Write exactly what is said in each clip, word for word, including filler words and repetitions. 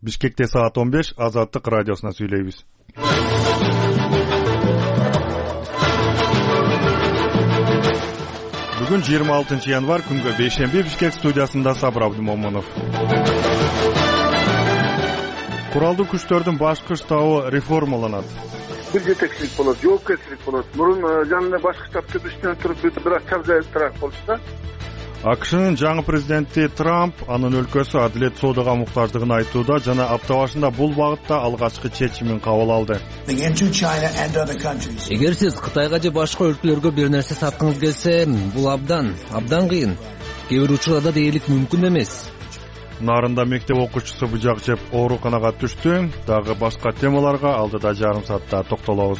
Бишкекте саат он беш, Азаттык радиосуна сүйлөйбүз. Бүгүн жыйырма алтынчы январь күнгө бейшемби Бишкек студиясында Сабыр Абдымомунов. Куралдуу күчтөрдүн башкы штабы реформаланат. Бир жетекчилик болот, жоопкерчилик болот. Мурун жанында башкы штабтын үстүнөн туруп бирок чаржайыптыраак болчу да. АКШнын жаңы президенти Трамп анын өлкөсү адилет соодага муктаждыгын айтууда жана апта башында бул багытта алгачкы чечимин кабыл алды. Эгер сиз Кытайга же башка өлкөлөргө бир нерсе саткыңыз келсе, бул абдан, абдан кыйын. Кээ бир учурда дээрлик мүмкүн эмес. Нарында мектеп окуучусу быжак жеп ооруканага түштү. Дагы башка темаларга алдыда жарым саатта токтолобуз.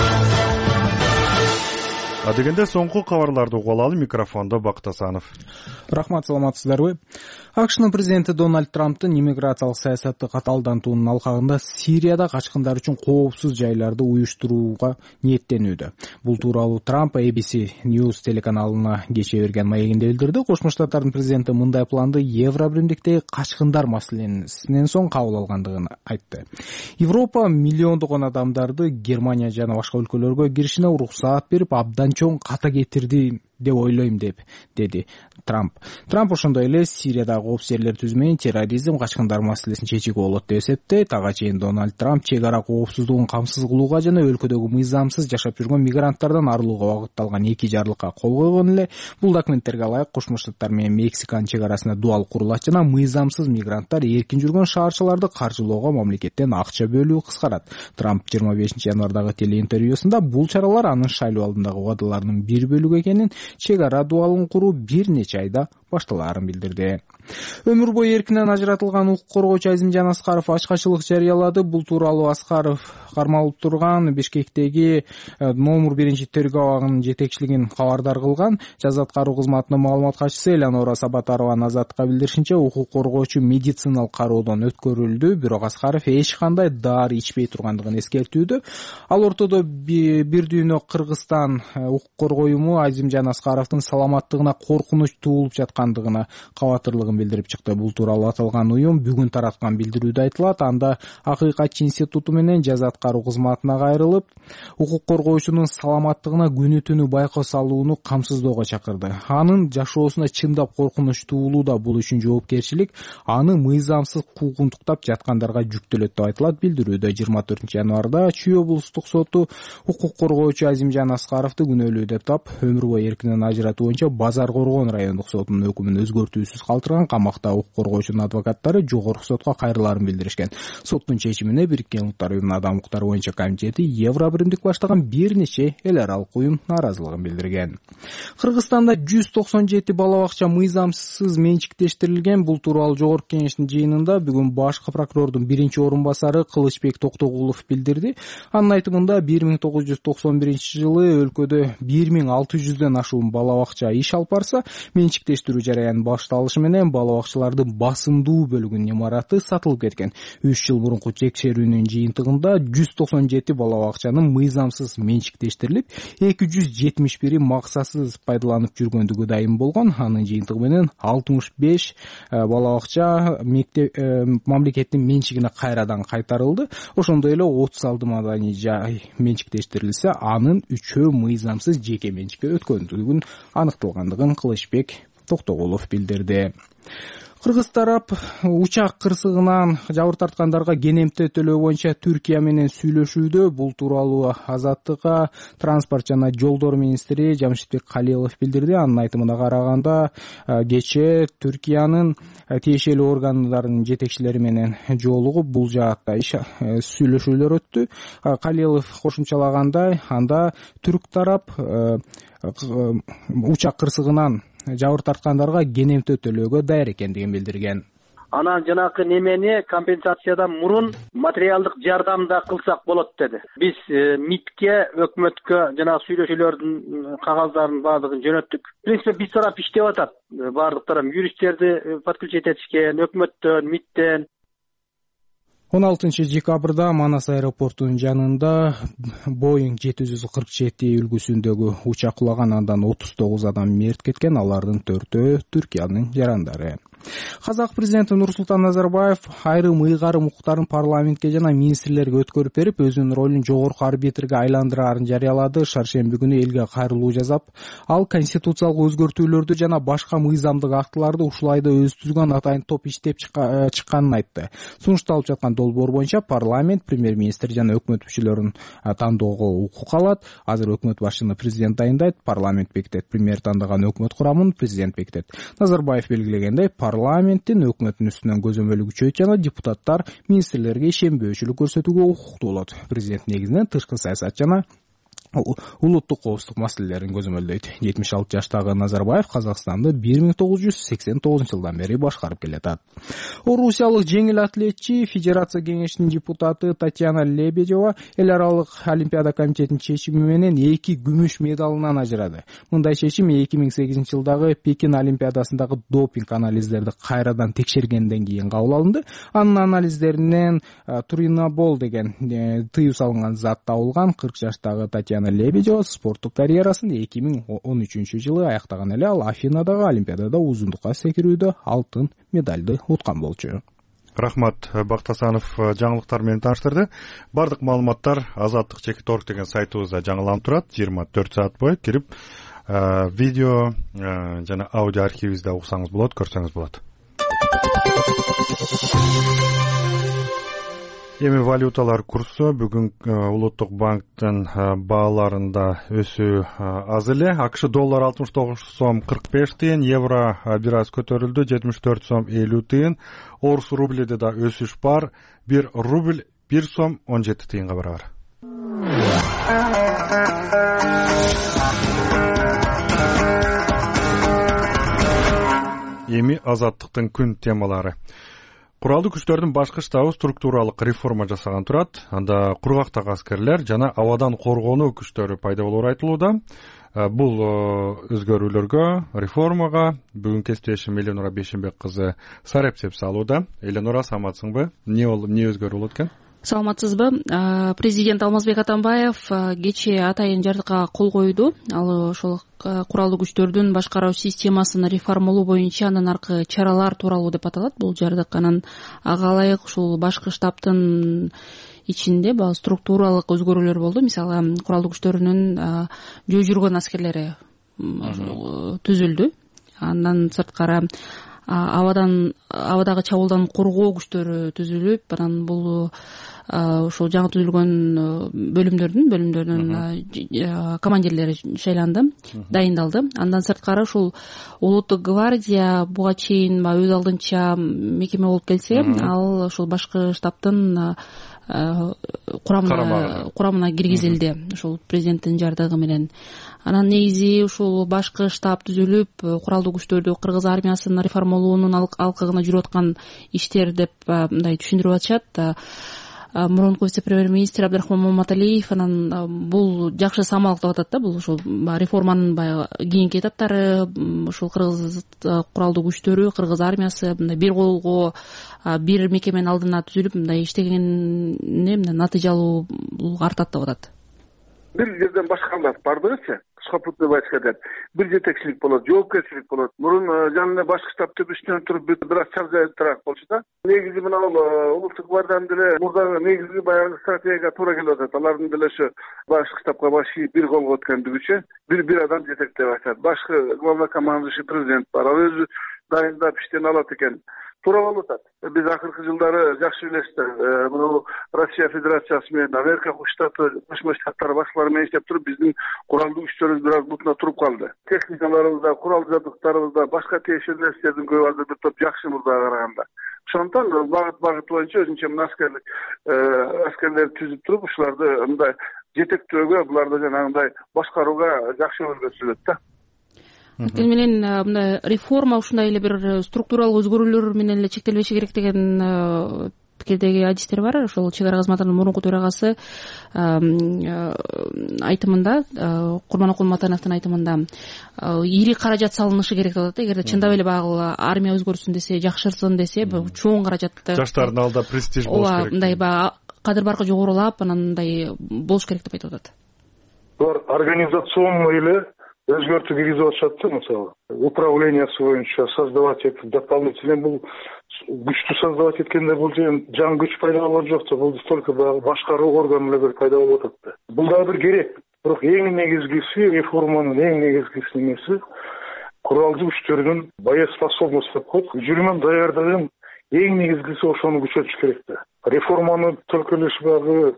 Адегенде соңку кабарларды угуп алалы. Микрофондо Бактасанов. Рахмат, саламатсыздарбы? АКШнын президенти Дональд Трамптын иммиграциялык саясатты катаалдантуунун алкагында Сирияда качкындар үчүн коопсуз жайларды уюштурууга ниеттенүүдө. Бул тууралуу Трамп A B C News телеканалына кечээ берген маегинде билдирди. Кошмо Штаттардын президенти мындай планды Евро биримдиктеги качкындар маселесинен соң кабыл алгандыгын айтты. Европа миллиондогон адамдарды Германия жана башка өлкөлөргө киришине уруксаат берип, абдан чоң ката кетирди деп ойлойм деп деди Трамп. Трамп ошондой эле Сириядагы коопсуз жерлер түзмөйүн терроризм, качкындар маселесин чечүүгө болот деп эсептейт. Ага чейин Дональд Трамп чек ара коопсуздугун камсыз кылууга жана өлкөдөгү мыйзамсыз жашап жүргөн мигранттардан арылууга багытталган эки жарлыкка кол койгон эле. Бул документтерге ылайык Кошмо Штаттар менен Мексиканын чек арасында дуал курулат жана мыйзамсыз мигранттар эркин жүргөн шаарчыларды каржылоого мамлекеттен акча бөлүү кыскарат. Трамп жыйырма бешинчи январдагы телеинтервьюсунда бул чаралар анын шайлоо алдындагы убадаларынын бир бөлүгү экенин, чек ара дуалын куруу бир нече айда башталаарын билдирди. Өмүр бою эркинен ажыратылган укук коргоочу Азимжан Аскаров ачкачылык жарыялады. Бул тууралуу Аскаров кармалып турган Бишкектеги номер биринчи тергөө абагынын жетекчилигин кабардар кылган. Жаза аткаруу кызматынын маалымат катчысы Элеонора Сабатарованын Азаттыкка билдиришинче, укук коргоочу медициналык кароодон өткөрүлдү, бирок Аскаров эч кандай дары ичпей тургандыгын эскертүүдө. Ал ортодо бир дүйнө Кыргызстан укук коргоо уюму Азимжан Аскаровдун саламаттыгына коркунуч туулуп жаткандыгына кабатырлыгын билдирип чыкты. Бул тууралуу аталган уюм бүгүн тараткан билдирүүдө айтылат. Анда Акыйкатчы институту менен жаза аткаруу кызматына кайрылып, укук коргоочунун саламаттыгына күнү түнү байкоо салууну камсыздоого чакырды. Анын жашоосуна чындап коркунуч туулууда, бул үчүн жоопкерчилик аны мыйзамсыз куугунтуктап жаткандарга жүктөлөт деп айтылат билдирүүдө. жыйырма төртүнчү январда Чүй облустук соту укук коргоочу Азимжан Аскаровду күнөөлүү деп тап, өмүр бою эркинен ажыратуу боюнча Базар Коргон райондук сотунун өкүмүн өзгөртүүсүз калтырган. Камакта укук коргоочунун адвокаттары жогорку сотко кайрылаарын билдиришкен. Соттун чечимине Бириккен Улуттар уюмунун адам укуктары боюнча комитети Евро биримдик баштаган бир нече эл аралык уюм нааразылыгын билдирген. Кыргызстанда жүз токсон жети бала бакча мыйзамсыз менчиктештирилген. Бул тууралуу жогорку кеңештин жыйынында бүгүн башкы прокурордун биринчи орун басары Кылычбек Токтогулов билдирди. Анын айтымында бир миң тогуз жүз токсон биринчи жылы өлкөдө бир миң алты жүздөн ашуун бала бакча иш алып барса, менчиктештирүү жараянын башталышы менен бала бакчалардын басымдуу бөлүгүнүн имараты сатылып кеткен. үч жыл мурунку текшерүүнүн жыйынтыгында жүз токсон жети бала бакчанын мыйзамсыз менчиктештирилип, эки жүз жетимиш бири максатсыз пайдаланып жүргөндүгү дайым болгон. Анын жыйынтыгы менен алтымыш беш бала бакча мектеп мамлекеттин менчигине кайрадан кайтарылды. Ошондой эле отуз алты маданий жай менчиктештирилсе, анын үчөө мыйзамсыз жеке менчикке өткөндүгүн аныкталгандыгын Кылычбек Токтогулов билдирди. Кыргыз тарап учак кырсыгынан жабыр тарткандарга кенемте төлөө боюнча Түркия менен сүйлөшүүдө. Бул тууралуу Азаттыкка транспорт жана жолдор министри Жамшитбек Калилов билдирди. Анын айтымына караганда, кечээ Түркиянын тиешелүү органдарынын жетекчилери менен жолугуп бул жаатта сүйлөшүүлөр өттү. Калилов кошумчалагандай, анда түрк тарап учак кырсыгынан жабыр тарткандарга кенемте төлөөгө даяр экендигин билдирген. Анан жанакы немени компенсациядан мурун материалдык жардам да кылсак болот деди. Биз МИДке, өкмөткө жанагы сүйлөшүүлөрдүн кагаздарын баардыгын жөнөттүк. В принципе, биз тарап иштеп атат. Баардык тарап юристтерди подключить этишкен, өкмөттөн, МИДтен. он алтынчы декабрда Манас аэропортунун жанында Боинг жети жүз кырк жети үлгүсүндөгү учак кулаган, андан отуз тогуз адам мерт кеткен, алардын төртөө Түркиянын жарандары. Казак президенти Нурсултан Назарбаев айрым ыйгарым укуктарын парламентке жана министрлерге өткөрүп берип, өзүнүн ролун жогорку арбитрге айландыраарын жарыялады. Шаршемби күнү элге кайрылуу жасап, ал конституциялык өзгөртүүлөрдү жана башка мыйзамдык актыларды ушул айда өзү түзгөн атайын топ иштеп чыкканын айтты. Сунушталып жаткан долбоор боюнча парламент премьер-министр жана өкмөт мүчөлөрүн тандоого укук алат. Азыр өкмөт башчыны президент дайындайт, парламент бекитет, премьер тандаган өкмөт курамын президент бекитет. Назарбаев белгилегендей, парламенттин өкмөттүн үстүнөн көзөмөлү күчөйт жана депутаттар министрлерге ишенбөөчүлүк көрсөтүүгө укуктуу болот. Президент негизинен тышкы саясат жана улуттук коопсуздук маселелерин көзөмөлдөйт. жетимиш алты жаштагы Назарбаев Казакстанды бир миң тогуз жүз сексен тогузунчу жылдан бери башкарып келатат. Орусиялык жеңил атлетчи, Федерация кеңешинин депутаты Татьяна Лебедева эл аралык олимпиада комитетинин чечими менен эки күмүш медалынан ажырады. Мындай чечим эки миң сегизинчи жылдагы Пекин олимпиадасындагы допинг анализдерди кайрадан текшергенден кийин кабыл алынды. Анын анализдеринен туринабол деген тыюу салынган зат табылган. кырк жаштагы Татьяна Лебедева спорттук карьерасын эки миң он үчүнчү жылы аяктаган эле. Ал Афинадагы олимпиадада узундукка секирүүдө алтын медалды уткан болчу. Рахмат, Бактасанов жаңылыктар менен тааныштырды. Бардык маалыматтар Азаттык чекит точка орг деген сайтыбызда жаңыланып турат. жыйырма төрт саат бою кирип видео жана аудио архивибизде уксаңыз болот, көрсөңүз болот. Эми валюталар курсу бүгүн Улуттук банктын бааларында өсүү аз эле. АКШ доллар алтымыш тогуз сом кырк беш тыйын, евро бир аз көтөрүлдү, жетимиш төрт сом элүү тыйын. Орус рублиде да өсүш бар. бир рубль бир сом он жети тыйынга барабар. Эми Азаттыктын күн темалары. Куралдуу күчтөрдүн башкы штабы структуралык реформа жасаган турат. Анда кургактагы аскерлер жана абадан коргонуу күчтөрү пайда болоору айтылууда. Бул өзгөрүүлөргө, реформага бүгүн кесиптешим Эленора Бешенбек кызы сарепсеп салууда. Эленора, саламатсыңбы? Эмне болуп, эмне өзгөрүп болот экен? Саламатсызбы? Президент Алмазбек Атамбаев кечээ атайын жардыкка кол койду. Ал ошол куралдуу күчтөрдүн башкаруу системасын реформалоо боюнча андан аркы чаралар тууралуу деп аталат. Бул жардык анан ага ылайык ушул башкы штабтын ичинде баягы структуралык өзгөрүүлөр болду. Мисалы, куралдуу күчтөрүнүн жөө жүргөн аскерлери түзүлдү. Андан сырткары абадан абадагы чабуулдан коргоо күчтөрү түзүлүп, анан бул ошол жаңы түзүлгөн бөлүмдөрдүн бөлүмдөрдүн командирлери шайланды, дайындалды. Андан сырткары ушул улуттук гвардия буга чейин өз алдынча мекеме болуп келсе, ал ошол башкы штабтын курамына курамына киргизилди, ошол президенттин жардыгы менен. Анан негизи ушул башкы штаб түзүлүп, куралдуу күчтөрдү кыргыз армиясын реформалоонун алкагына жүрүп аткан иштер деп мындай түшүндүрүп атышат. Мурунку вице-премьер-министр Абдрахман Маматалиев анан бул жакшы самалык деп атат да, бул ушул реформанын баягы кийинки этаптары, ушул кыргыз куралдуу күчтөрү, кыргыз армиясы мындай бир колго бир мекеменин алдына түзүлүп мындай иштегенине натыйжалуу артат деп атат. Бир жерден башкарылат бардыгычы, сухопутный войска деп. Бир жетекчилик болот, жоопкерчилик болот. Мурун жанында башкы штаб түбүстөн туруп бир аз чаржайыраак болчу да. Негизи мына бул улуттук гвардиянын деле мурдагы негизги баягы стратегияга туура келип атат. Алардын деле ошо башкы штабка баш ийип бир колго өткөндүгүчө бир бир адам жетектеп атат. Башкы главнокомандующий президент бар. Ал өзү дайындап иштен алат экен. Туура болуп атат. Биз акыркы жылдары жакшы билесиздер, мына Россия Федерациясы менен Америка Штаты, Кошмо Штаттар башкалары менен иштеп туруп, биздин куралдуу күчтөрүбүз бир аз бутуна туруп калды. Техникаларыбызда, курал жабдыктарыбызда, башка тиешелүү нерселердин көбү азыр бир топ жакшы мурдага караганда. Ошондон багыт багыт боюнча өзүнчө мына аскерлик аскерлерди түзүп туруп, ушуларды мындай жетектөөгө, буларды жанагындай башкарууга жакшы өзгөртүлөт да. Тил менен мындай реформа ушундай эле бир структуралык өзгөрүүлөр менен эле чектелбеши керек деген тилдеги адистер бар. Ошол чек ара кызматынын мурунку төрагасы айтымында, Курманокул Матановдун айтымында ири каражат салынышы керек деп атат. Эгерде чындап эле баягы армия өзгөрсүн десе, жакшырсын десе, чоң каражатты жаштардын алдында престиж болуш керек. Ооба, мындай баягы кадыр баркы жогорулап, анан мындай болуш керек деп айтып атат. Булар организационный эле өзгөртүү киргизип атышат да, мисалы управлениясы боюнча создавать этип дополнительно бул күчтү создавать эткенде бул жаңы күч пайда болгон жок да, бул только башкаруу органы эле пайда болуп атат да. Бул дагы бир керек. Бирок эң негизгиси реформанын эң негизгиси немеси куралдуу күчтөрдүн боеспособность деп коет. Жүрмөн даярдыгын эң негизгиси ошону күчөтүш керек да. Реформаны только лишь баягы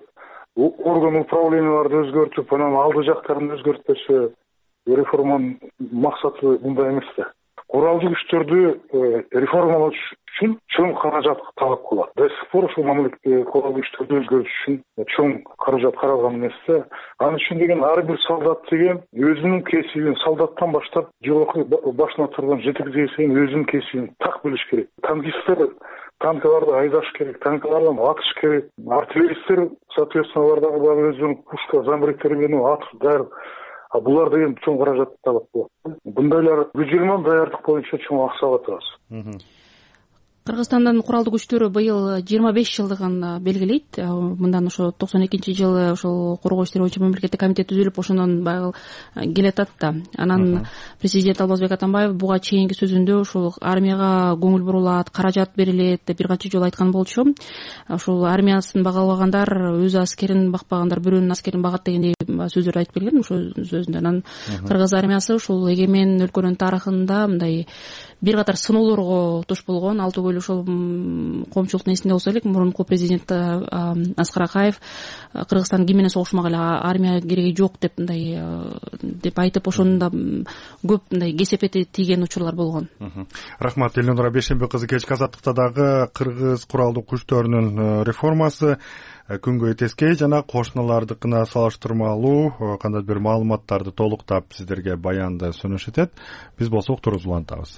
орган управленияларды өзгөртүп, анан алды жактарын өзгөртпөсө реформанын максаты мындай эмес да. Куралдуу күчтөрдү реформалаш үчүн чоң каражат талап кылат. До сих пор ушул мамлекетте куралдуу күчтөрдү өзгөртүш үчүн чоң каражат каралган эмес да. Анын үчүн деген ар бир солдат деген өзүнүн кесибин солдаттан баштап жогорку башына турган жетекчиге чейин өзүнүн кесибин так билиш керек. Танкисттер танкаларды айдаш керек, танкалардан атыш керек. Артиллеристтер соответственно алардагы баягы өзүнүн пушка, замбректери менен атып даяр. А булар деген чоң каражат талап кылат. Бундайлар жүз даярдык боюнча чоң акча алат. Кыргызстандын куралдуу күчтөрү быйыл жыйырма беш жылдыгын белгилейт. Мындан ошо токсон экинчи жылы ошол коргоо иштери боюнча мамлекеттик комитет түзүлүп, ошондон баягы келатат да. Анан президент Алмазбек Атамбаев буга чейинки сөзүндө ушул армияга көңүл бурулат, каражат берилет деп бир канча жолу айткан болчу. Ушул армиясын бага албагандар, өз аскерин бакпагандар бирөөнүн аскерин багат дегендей сөздөрдү айтып келген ошол сөзүндө. Анан кыргыз армиясы ушул эгемен өлкөнүн тарыхында мындай бир катар сыноолорго туш болгон. Ал түгүл ошол коомчулуктун эсинде болсо элек, мурунку президент Аскар Акаев Кыргызстан ким менен согушмак эле, армия кереги жок деп мындай деп айтып, ошондо көп мындай кесепети тийген учурлар болгон. Рахмат. Элнура Бейшембек кызы, кечки азаттыкта дагы кыргыз куралдуу күчтөрүнүн реформасы күнгөй тескей жана кошуналардыкына салыштырмалуу кандайдыр бир маалыматтарды толуктап сиздерге баянды сүнүш этет. Биз болсо уктуруубузду улантабыз.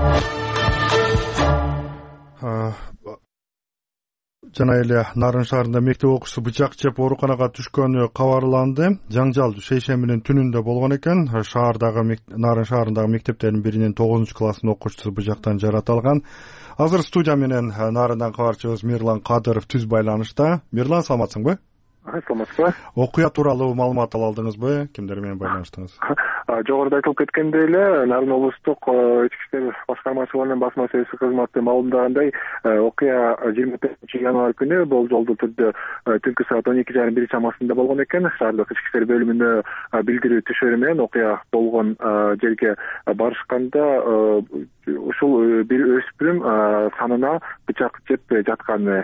Жана эле Нарын шаарында мектеп окуучусу бычак жеп ооруканага түшкөнү кабарланды. Жаңжал шейшембинин түнүндө болгон экен. Шаардагы Нарын шаарындагы мектептердин биринин тогузунчу класстын окуучусу бычактан жаратылган. Азыр студия менен Нарындан кабарчыбыз Мирлан Кадыров түз байланышта. Мирлан, саламатсыңбы? Саламатсызбы. Окуя тууралуу маалымат ала алдыңызбы? Кимдер менен байланыштыңыз? Жогоруда айтылып кеткендей эле, Нарын облустук ички иштер башкармачылыгынын басма маселеси кызматы маалымдагандай, окуя жыйырма төртүнчү январь күнү болжолдуу түрдө түнкү саат он эки жарым бир чамасында болгон экен. Шаардык ички иштер бөлүмүнө билдирүү түшөрү менен окуя болгон жерге барышканда ушул бир өспүрүм санына бычак жеп жатканы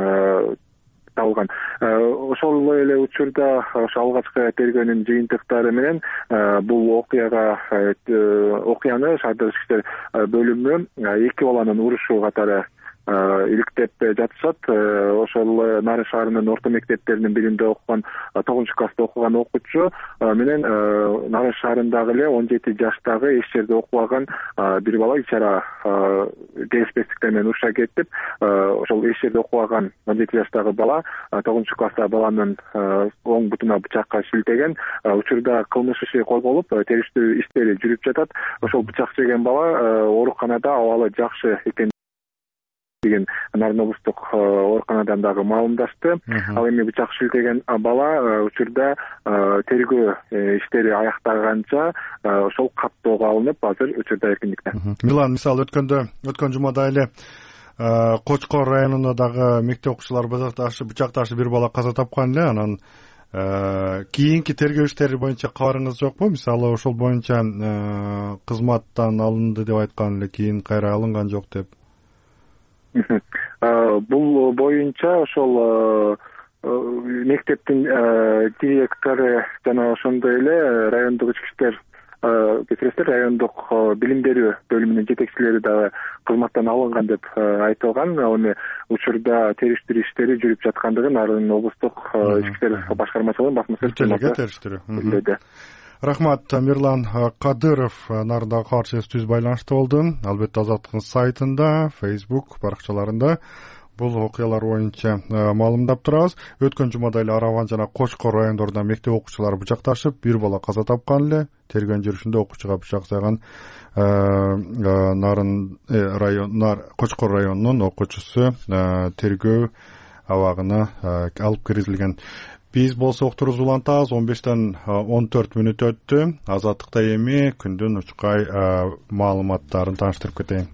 табылган. Ошол эле учурда ошо алгачкы тергөөнүн жыйынтыктары менен бул окуяга окуяны шаардык ички иштер бөлүмү эки баланын урушу катары иликтеп жатышат. Ошол Нарын шаарынын орто мектептеринин биринде окуган, тогузунчу класста окуган окуучу менен Нарын шаарындагы эле он жети жаштагы эч жерде окубаган бир бала ичара келишпестиктер менен уруша кетип, ошол эч жерде окубаган он жети жаштагы бала тогузунчу класстагы баланын оң бутуна бычакка шилтеген. Учурда кылмыш иши козголуп, териштирүү иштери жүрүп жатат. Ошол бычак жеген бала ооруканада абалы жакшы экен деген Нарын облустук ооруканадан дагы маалымдашты. Ал эми бычак шилтеген бала учурда тергөө иштери аякталганча ошол каттоого алынып, азыр учурда эркиндикте. Милан, мисалы өткөндө өткөн жумада эле Кочкор районунда дагы мектеп окуучулары бычакташып бир бала каза тапкан эле. Анан кийинки тергөө иштери боюнча кабарыңыз жокпу? Мисалы ошол боюнча кызматтан алынды деп айткан эле, кийин кайра алынган жок деп. Бул боюнча ошол мектептин директору жана ошондой эле райондук ички иштер кечиресиздер, райондук билим берүү бөлүмүнүн жетекчилери дагы кызматтан алынган деп айтылган. Эми учурда териштирүү иштери жүрүп жаткандыгын Нарын облустук ички иштер башкармачылыгынын басма маселеси. Рахмат. Мирлан Кадыров Нарындагы кабарчыбыз түз байланышта болду. Албетте Азаттыктын сайтында, Facebook баракчаларында бул окуялар боюнча маалымдап турабыз. Өткөн жумада эле Араван жана Кочкор райондорунда мектеп окуучулары бычакташып, бир бала каза тапкан эле. Тергөө жүрүшүндө окуучуга бычак жаган Нарын район, Кочкор районунун окуучусу тергөө абагына алып кирилген. Биз болсо уктурубузду улантабыз. он бештен он төрт мүнөт өттү. Азаттыкта эми күндүн учкай маалыматтарын тааныштырып кетейин.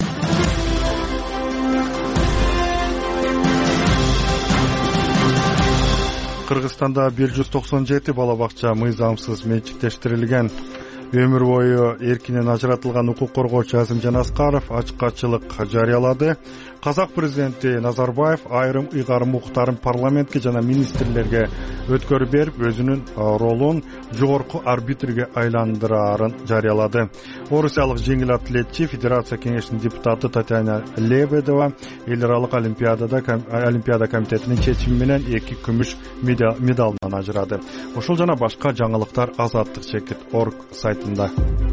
Кыргызстанда бир жүз токсон жети бала бакча мыйзамсыз менчиктештирилген. Өмүр бою эркинен ажыратылган укук коргоочу Азимжан Аскаров ачыкчылык жарыялады. Казак президенти Назарбаев айрым ыйгарым укуктарын парламентке жана министрлерге өткөрүп берип, өзүнүн ролун жогорку арбитрге айландырарын жарыялады. Орусиялык жеңил атлетчи Федерация кеңешинин депутаты Татьяна Лебедова эл аралык олимпиадада Олимпиада комитетинин чечими менен эки күмүш медалдан ажырады. Ошол жана башка жаңылыктар азаттык чекит точка орг сайтында.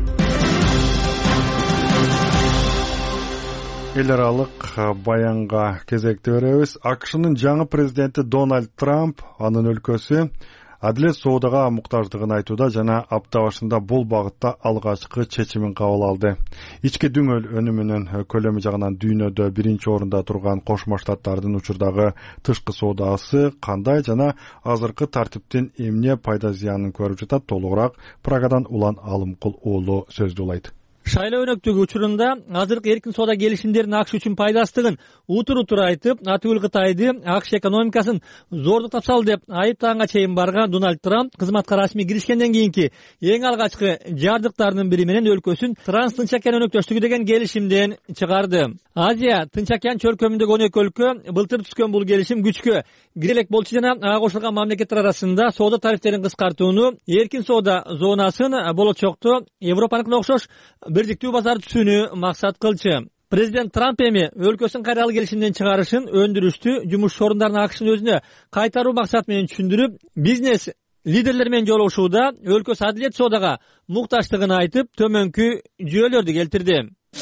Эл аралык баянга кезекти беребиз. АКШнын жаңы президенти Дональд Трамп анын өлкөсү адилет соодага муктаждыгын айтууда жана апта башында бул багытта алгачкы чечимин кабыл алды. Ички дүңөл өнүмүнүн көлөмү жагынан дүйнөдө биринчи орунда турган Кошмо Штаттардын учурдагы тышкы соодасы кандай жана азыркы тартиптин эмне пайда зыянын көрүп жатат, толугураак Прагадан Улан Алымкул уулу сөздүүлайт. Шайлоо өнөктүгү учурунда азыркы эркин соода келишимдеринин АКШ үчүн пайдасыздыгын утур-утур айтып, атүгүл Кытайды АКШ экономикасын зордук тапсал деп айыптаганга чейин барган Дональд Трамп кызматка расмий киришкенден кийинки эң алгачкы жардыктарынын бири менен өлкөсүн Транс-Тынч океан өнөктөштүгү деген келишимден чыгарды. Азия Тынч океан чөлкөмүндөгү он эки өлкө былтыр түзгөн бул келишим күчкө кире элек болчу жана ага кошулган мамлекеттер арасында соода тарифтерин кыскартууну, эркин соода зонасын болочокто Европаныкына окшош бирдиктүү базар түзүүнү максат кылчу. Президент Трамп эми өлкөсүн кайралуу келишимден чыгарышын өндүрүштү жумуш орундарын АКШнын өзүнө кайтаруу максаты менен түшүндүрүп, бизнес лидерлер менен жолугушууда өлкөсү адилет соодага мукташтыгын айтып, төмөнкү жүйөлөрдү келтирди.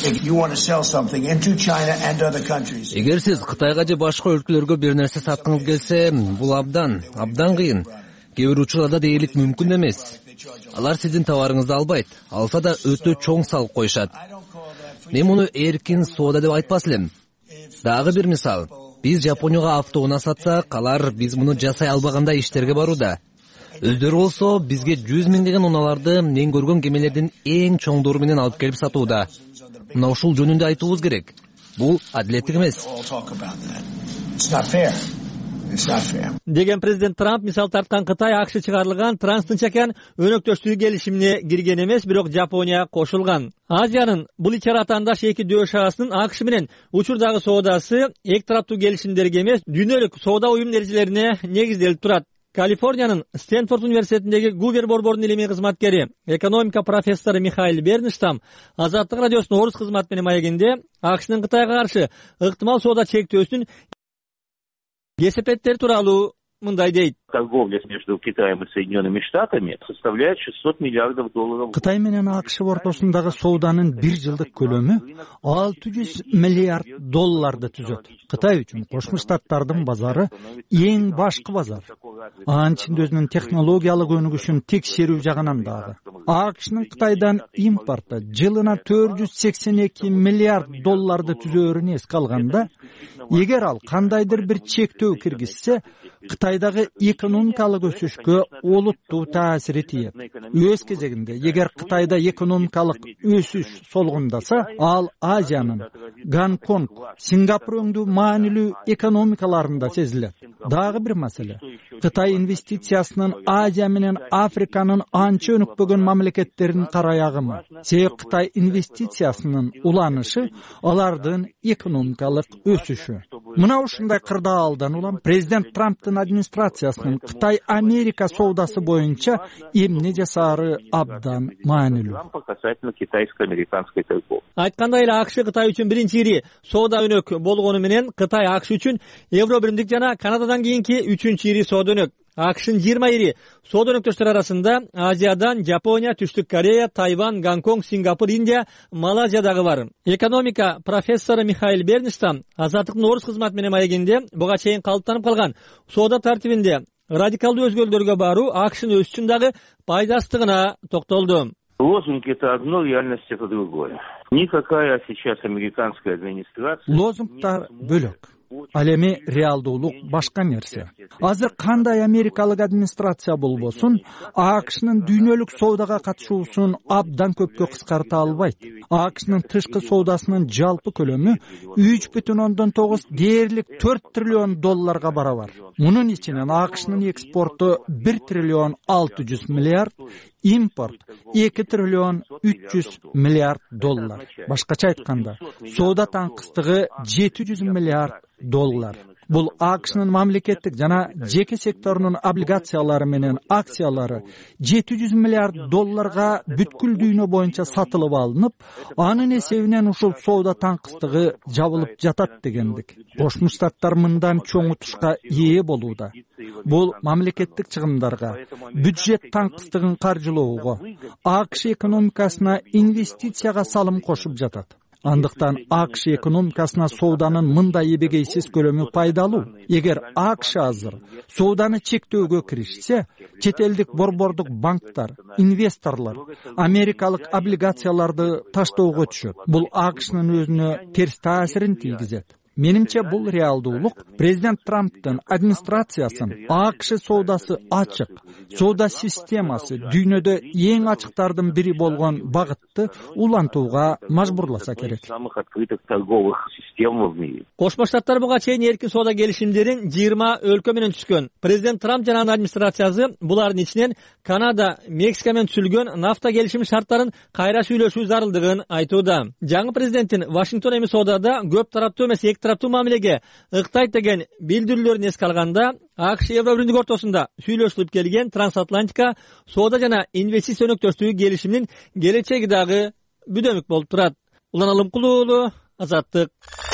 Эгер сиз Кытайга же башка өлкөлөргө бир нерсе саткыңыз келсе, бул абдан, абдан кыйын. Кээ бир учурларда дээрлик мүмкүн эмес. Алар сиздин товарыңызды албайт, алса да өтө чоң салык коюшат. Мен муну эркин соода деп айтпас элем. Дагы бир мисал, биз Жапонияга автоунаа сатсак, алар биз муну жасай албагандай иштерге барууда. Өздөрү болсо бизге жүз миңдеген унааларды мен көргөн кемелердин эң чоңдору менен алып келип сатууда. Мына ушул жөнүндө айтуубуз керек. Бул адилеттик эмес. Деген президент Трамп мисал тарткан Кытай АКШ чыгарылган Транс-Тынч океан өнөктөштүгү келишимине кирген эмес, бирок Жапония кошулган. Азиянын бул ичара атаандаш эки дөш шаарасынын АКШ менен учурдагы соодасы эки тараптуу келишимдерге эмес, дүйнөлүк соода уюмунун эрежелерине негизделип турат. Калифорниянын Стэнфорд университетиндеги Гувер борборунун илимий кызматкери, экономика профессору Михаил Бернштам Азаттык радиосунун орус кызматы менен маегинде АКШнын Кытайга каршы ыктымал соода чектөөсүнүн кесепеттери тууралуу мындай дейт. Торговля между Китаем и Соединенными Штатами составляет шестьсот миллиардов долларов. Кытай менен АКШ ортосундагы сооданын бир жылдык көлөмү алты жүз миллиард долларды түзөт. Кытай үчүн Кошмо Штаттардын базары эң башкы базар. Анын ичинде өзүнүн технологиялык өнүгүшүн текшерүү жагынан дагы. АКШнын Кытайдан импорты жылына төрт жүз сексен эки миллиард долларды түзөөрүн эске алганда, эгер ал кандайдыр бир чектөө киргизсе, Кытайдагы экономикалык өсүшкө олуттуу таасири тиет. Өз кезегинде, эгер Кытайда экономикалык өсүш солгундаса, ал Азиянын Гонконг, Сингапур өңдүү маанилүү экономикаларында сезилет. Дагы бир маселе. Кытай инвестициясынын Азия менен Африканын анча өнүкпөгөн мамлекеттеринин караягымы. Себеби Кытай инвестициясынын уланышы алардын экономикалык өсүшү. Мына ушундай кырдаалдан улам президент Трамптын администрациясынын Кытай Америка соодасы боюнча эмне жасаары абдан маанилүү. Айткандай эле АКШ Кытай үчүн биринчи ири соода өнөк болгону менен Кытай АКШ үчүн Евро биримдик жана Канададан кийинки үчүнчү ири соода өнөк. акшнын жыйырма ири соода өнөктөштөрү арасында Азиядан Жапония, Түштүк Корея, Тайвань, Гонконг, Сингапур, Индия, Малайзия дагы бар. Экономика профессору Михаил Бернштам Азаттыктын орус кызматы менен маегинде буга чейин калыптанып калган соода тартибинде радикалдуу өзгөрүүлөргө баруу акшнын өсүшүн дагы пайдасыздыгына токтолду. Лозунг — это одно, реальность — это другое. Никакая сейчас американская администрация... Лозунгтар бөлөк. Ал эми реалдуулук башка нерсе. Азыр кандай америкалык администрация болбосун, акшнын дүйнөлүк соодага катышуусун абдан көпкө кыскарта албайт. акшнын тышкы соодасынын жалпы көлөмү үч бүтүн ондон тогуз дээрлик төрт триллион долларга барабар. Мунун ичинен акшнын экспорту бир триллион алты жүз миллиард, импорт эки триллион үч жүз миллиард доллар. Башкача айтканда, соода таңкыстыгы жети жүз миллиард доллар. Бул акшнын мамлекеттик жана жеке секторунун облигациялары менен акциялары жети жүз миллиард долларга бүткүл дүйнө боюнча сатылып алынып, анын эсебинен ушул соода таңкыстыгы жабылып жатат дегендик. Кошмо Штаттар мындан чоң утушка ээ болууда. Бул мамлекеттик чыгымдарга, бюджет таңкыстыгын каржылоого, акш экономикасына инвестицияга салым кошуп жатат. Андыктан акш экономикасына сооданын мындай эбегейсиз көлөмү пайдалуу. Эгер акш азыр сооданы чектөөгө киришсе, чет элдик борбордук банктар, инвесторлор америкалык облигацияларды таштоого түшөт. Бул акшнын өзүнө терс таасирин тийгизет. Менимче бул реалдуулук президент Трамптын администрациясын акш соодасы ачык, соода системасы дүйнөдө эң ачыктардын бири болгон багытты улантууга мажбурласа керек. Кошмо Штаттар буга чейин эркин соода келишимдерин жыйырма өлкө менен түзгөн. Президент Трамп жана анын администрациясы булардын ичинен Канада, Мексика менен түзүлгөн нафта келишими шарттарын кайра сүйлөшүү зарылдыгын айтууда. Жаңы президенттин Вашингтон эми соодада көп тараптуу эмес эки тараптуу мамилеге ыктайт деген билдирүүлөрүн эске алганда, акш Евро биримдиги ортосунда сүйлөшүлүп келген трансатлантика соода жана инвестиция өнөктөштүгү келишиминин келечеги дагы бүдөмүк болуп турат. Улан Алымкулуу уулу, Азаттык.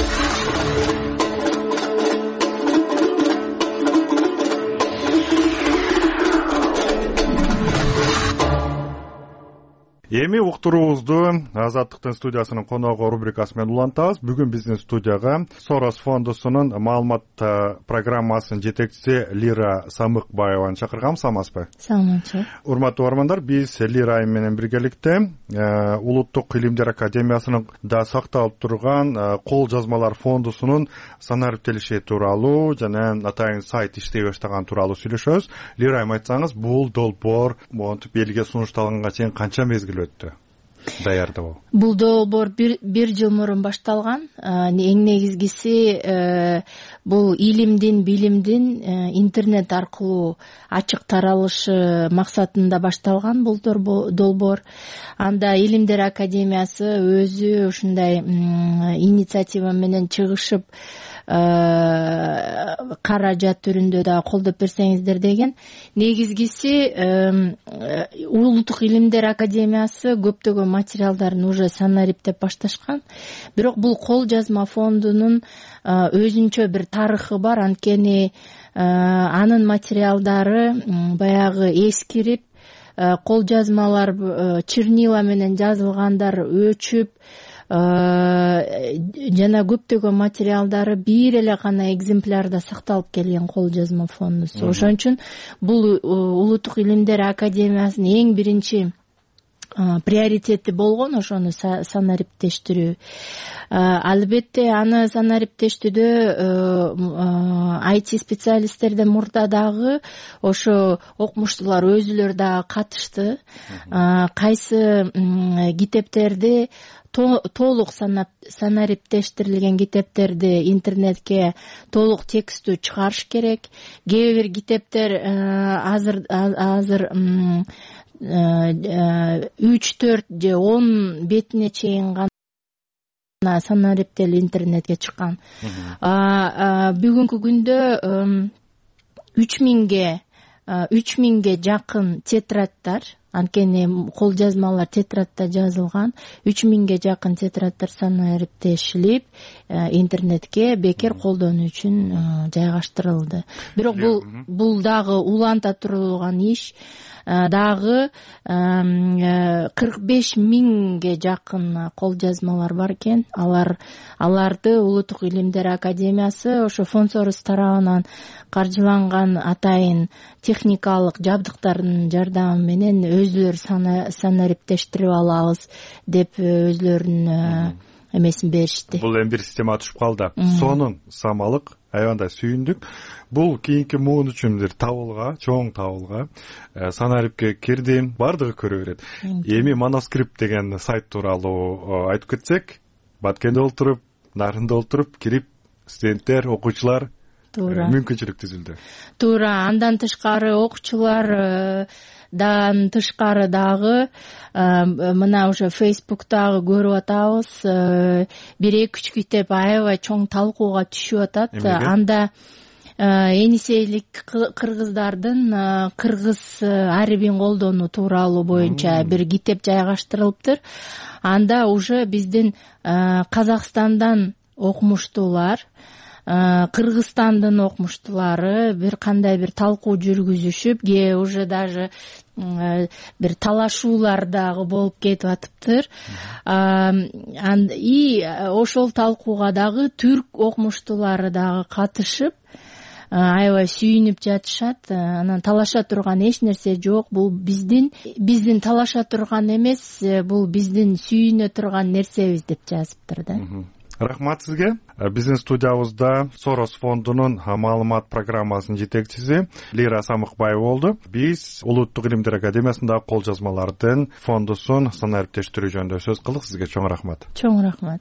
Эми уктуруубузду Азаттыктын студиясынын коногу рубрикасы менен улантабыз. Бүгүн биздин студияга Сорос фондусунун маалымат программасынын жетекчиси Лира Самыкбаеваны чакыргам. Саламатсызбы? Саламатчы. Урматтуу угармандар, биз Лира менен биргеликте Улуттук илимдер академиясынын да сакталып турган кол жазмалар фондусунун санариптелиши тууралуу жана атайын сайт иштей баштаган тууралуу сүйлөшөбүз. Лира, айтсаңыз, бул долбоор монтип элге сунушталганга чейин канча мезгил өттү даярдоо? Бул долбоор бир жыл мурун башталган. Эң негизгиси бул илимдин, билимдин интернет аркылуу ачык таралышы максатында башталган бул долбоор. Анда Илимдер академиясы өзү ушундай инициатива менен чыгышып, каражат түрүндө да колдоп берсеңиздер деген. Негизгиси Улуттук илимдер академиясы көптөгөн материалдарын уже санариптеп башташкан. Бирок бул кол жазма фондунун өзүнчө бир тарыхы бар. Анткени анын материалдары баягы эскирип, кол жазмалар чернила менен жазылгандар өчүп, жана көптөгөн материалдары бир эле гана экземплярда сакталып келген кол жазма фондусу. Ошон үчүн бул Улуттук илимдер академиясынын эң биринчи приоритети болгон ошону санариптештирүү. Албетте аны санариптештүүдө ай ти специалисттерден мурда дагы ошо окумуштуулар өзүлөр дагы катышты. Кайсы китептерди толук санариптештирилген китептерди интернетке толук текстүү чыгарыш керек. Кээ бир китептер азыр азыр үч төрт же он бетине чейин гана санариптелип интернетке чыккан. Бүгүнкү күндө үч миңге үч миңге жакын тетрадьтар, анткени кол жазмалар тетрадта жазылган. үч миңге жакын тетраддар санариптешилип интернетке бекер колдонуу үчүн жайгаштырылды. Бирок бул бул дагы уланта турулган иш. Дагы кырк беш миңге жакын кол жазмалар бар экен. Алар аларды Улуттук илимдер академиясы ошо фонд Сорос тарабынан каржыланган атайын техникалык жабдыктардын жардамы менен өзүлөрү санариптештирип алабыз деп өзүлөрүнүн эмесин беришти. Бул эми бир система түшүп калды. Сонун самалык аябандай сүйүндүк. Бул кийинки муун үчүн бир табылга, чоң табылга санарипке кирдим, бардыгы көрө берет. Эми Monoskript деген сайт тууралуу айтып кетсек, Баткенде олтуруп, Нарында олтуруп кирип студенттер, окуучулар мүмкүнчүлүк түзүлдү. Туура, андан тышкары окуучулар дан тышкары дагы мына уже Facebook'тагы көрүп атабыз, бир эки үч китеп аябай чоң талкууга түшүп атат. Анда энисейлик кыргыздардын кыргыз арибин колдонуу тууралуу боюнча бир китеп жайгаштырылыптыр. Анда уже биздин Казакстандан окумуштуулар, Кыргызстандын окумуштуулары бир кандай бир талкуу жүргүзүшүп, ке уже даже бир талашуулар дагы болуп кетип атыптыр. И ошол талкууга дагы түрк окумуштуулары дагы катышып, аябай сүйүнүп жатышат. Анан талаша турган эч нерсе жок. Бул биздин биздин талаша турган эмес, бул биздин сүйүнө турган нерсебиз деп жазыптыр да. Рахмат сизге. Биздин студиябызда Сорос фондунун маалымат программасынын жетекчиси Лира Самыкбаева болду. Биз Улуттук илимдер академиясындагы кол жазмалардын фондусун санариптештирүү жөнүндө сөз кылдык. Сизге чоң рахмат. Чоң рахмат.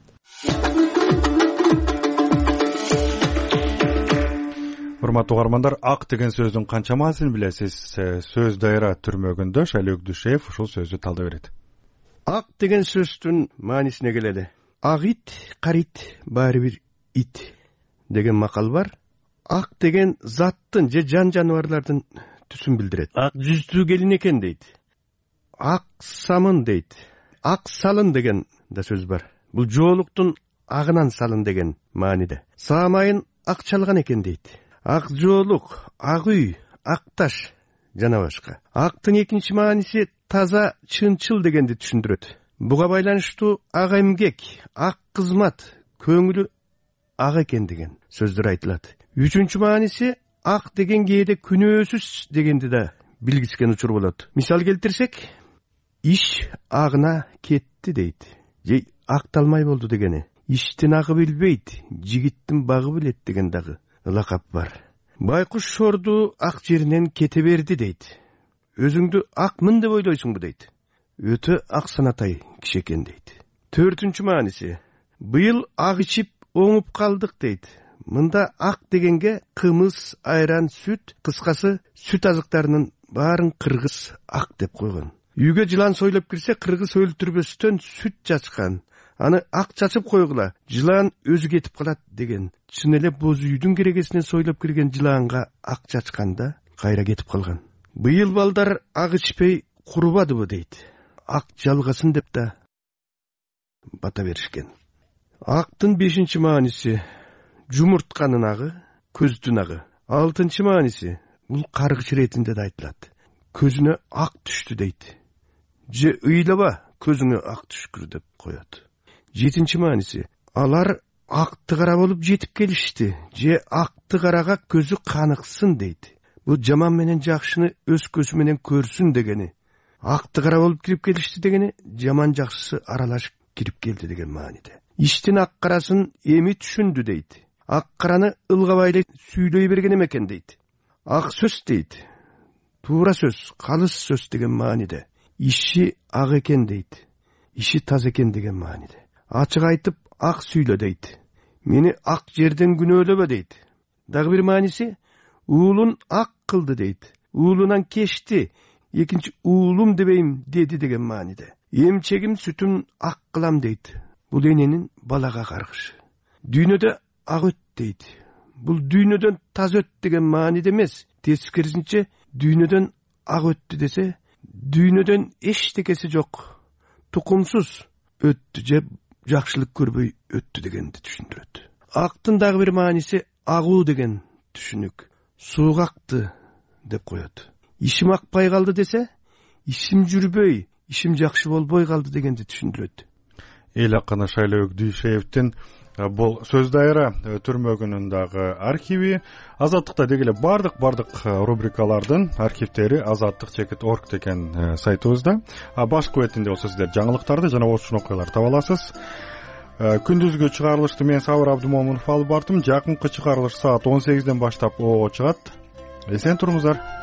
Урматтуу угармандар, ак деген сөздүн канча мааниsin билесиз? Сөз дайра түрмөгүндө Шайлек Дүйшеев ушул сөздү талдап берет. Ак деген сөздүн маанисине келели. Ак ит, карит, баары бир ит деген макал бар. Ак деген заттын же жан жаныбарлардын түсүн билдирет. Ак жүздүү келин экен дейт. Ак самын дейт. Ак салын деген да сөз бар. Бул жоолуктун агынан салын деген мааниде. Саамайын ак чалган экен дейт. Ак жоолук, ак үй, ак таш жана башка. Актын экинчи мааниси таза, чынчыл дегенди түшүндүрөт. Буга байланыштуу ак эмгек, ак кызмат, көңүлү ак экен деген сөздөр айтылат. Үчүнчү мааниси ак деген кээде күнөөсүз дегенди да билгискен учур болот. Мисал келтирсек, иш агына кетти дейт. Же акталмай болду дегени. Иштин агы билбейт, жигиттин багы билет деген дагы лакап бар. Байкуш шорду ак жеринен кете берди дейт. Өзүңдү акмын деп ойлойсуңбу дейт. Өтө ак санатай киши экен дейт. Төртүнчү мааниси, быйыл ак ичип оңуп калдык дейт. Мында ак дегенге кымыз, айран, сүт, кыскасы сүт азыктарынын баарын кыргыз ак деп койгон. Үйгө жылан сойлоп кирсе, кыргыз өлтүрбөстөн сүт чачкан. Аны ак чачып койгула, жылан өзү кетип калат деген. Чын эле боз үйдүн керегесинен сойлоп кирген жыланга ак чачканда кайра кетип калган. Быйыл балдар ак ичпей курубадыбы дейт. Ак жалгасын деп да бата беришкен. Актын бешинчи мааниси жумуртканын агы, көздүн агы. Алтынчы мааниси бул каргыш иретинде да айтылат. Көзүнө ак түштү дейт. Же ыйлаба, көзүңө ак түшкүр деп коет. Жетинчи мааниси алар акты кара болуп жетип келишти. Же акты карага көзү каныксын дейт. Бул жаман менен жакшыны өз көзү менен көрсүн дегени. Акты кара болуп кирип келишти дегени, жаман жакшысы аралашып кирип келди деген мааниде. Иштин ак карасын эми түшүндү дейт. Ак караны ылгабай сүйлөй берген экен дейт. Ак сөз дейт. Туура сөз, калыс сөз деген мааниде. Иши ак экен дейт. Иши таза экен деген мааниде. Ачык айтып ак сүйлө дейт. Мени ак жерден күнөөлөбө дейт. Дагы бир мааниси уулун ак кылды дейт. Уулунан кешти. Экинчи уулум дебейм деди деген мааниде. Эмчегим сүтүм ак кылам дейт. Бул эненин балага каргышы. Дүйнөдө ак өт дейт. Бул дүйнөдөн таза өт деген мааниде эмес. Тескерисинче дүйнөдөн ак өттү десе, дүйнөдөн эчтекеси жок, тукумсуз өттү же жакшылык көрбөй өттү дегенди түшүндүрөт. Актын дагы бир мааниси агуу деген түшүнүк. Сууга акты деп коет. Ишим акпай калды десе, ишим жүрбөй, ишим жакшы болбой калды дегенди түшүндүрөт. Эл акыны Шайлообек Дүйшеевдин бул сөз дайра түрмөгүнүн дагы архиви. Азаттыкта дегеле бардык бардык рубрикалардын архивдери азаттык чекит орг деген сайтыбызда. Башкы бетинде болсо сиздер жаңылыктарды жана очун окуяларды таба аласыз. Күндүзгү чыгарылышты мен Сабыр Абдымомунов алып бардым. Жакынкы чыгарылыш саат он сегизден баштап о чыгат. Эсен туруңуздар.